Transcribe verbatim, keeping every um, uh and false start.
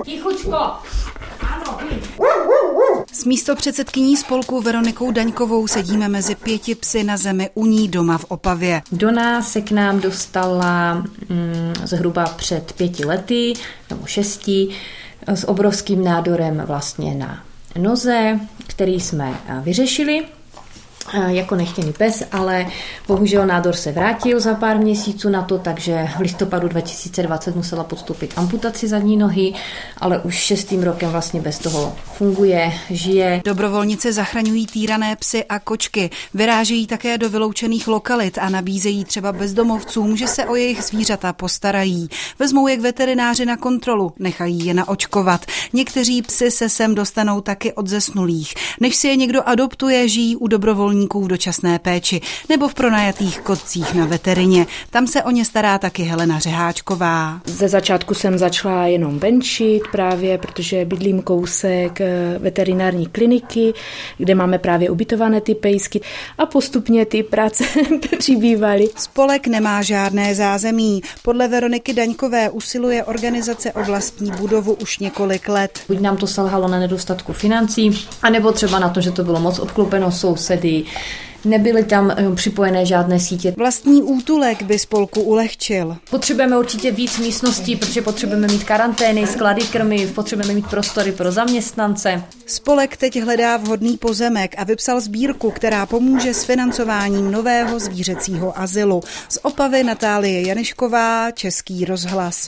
Tichučko. Ano, S místopředsedkyní spolku Veronikou Daňkovou sedíme mezi pěti psy na zemi u ní doma v Opavě. Donna se k nám dostala mm, zhruba před pěti lety, nebo šesti, s obrovským nádorem vlastně na noze, který jsme vyřešili jako nechtěný pes, ale bohužel nádor se vrátil za pár měsíců na to, takže v listopadu dva tisíce dvacet musela podstoupit amputaci zadní nohy, ale už šestým rokem vlastně bez toho funguje, žije. Dobrovolnice zachraňují týrané psy a kočky, vyrážejí také do vyloučených lokalit a nabízejí třeba bezdomovcům, že se o jejich zvířata postarají. Vezmou je k veterináři na kontrolu, nechají je naočkovat. Někteří psy se sem dostanou taky od zesnulých. Než si je někdo adoptuje, žijí u dobrovolníků v dočasné péči nebo v pronajatých kotcích na veterině. Tam se o ně stará taky Helena Řeháčková. Ze začátku jsem začala jenom venčit právě, protože bydlím kousek veterinární kliniky, kde máme právě ubytované ty pejsky a postupně ty práce přibývaly. Spolek nemá žádné zázemí. Podle Veroniky Daňkové usiluje organizace o vlastní budovu už několik let. Buď nám to selhalo na nedostatku financí, anebo třeba na to, že to bylo moc obklopeno sousedy. Nebyly tam připojené žádné sítě. Vlastní útulek by spolku ulehčil. Potřebujeme určitě víc místností, protože potřebujeme mít karantény, sklady krmiv, potřebujeme mít prostory pro zaměstnance. Spolek teď hledá vhodný pozemek a vypsal sbírku, která pomůže s financováním nového zvířecího azylu. Z Opavy Natálie Janišková, Český rozhlas.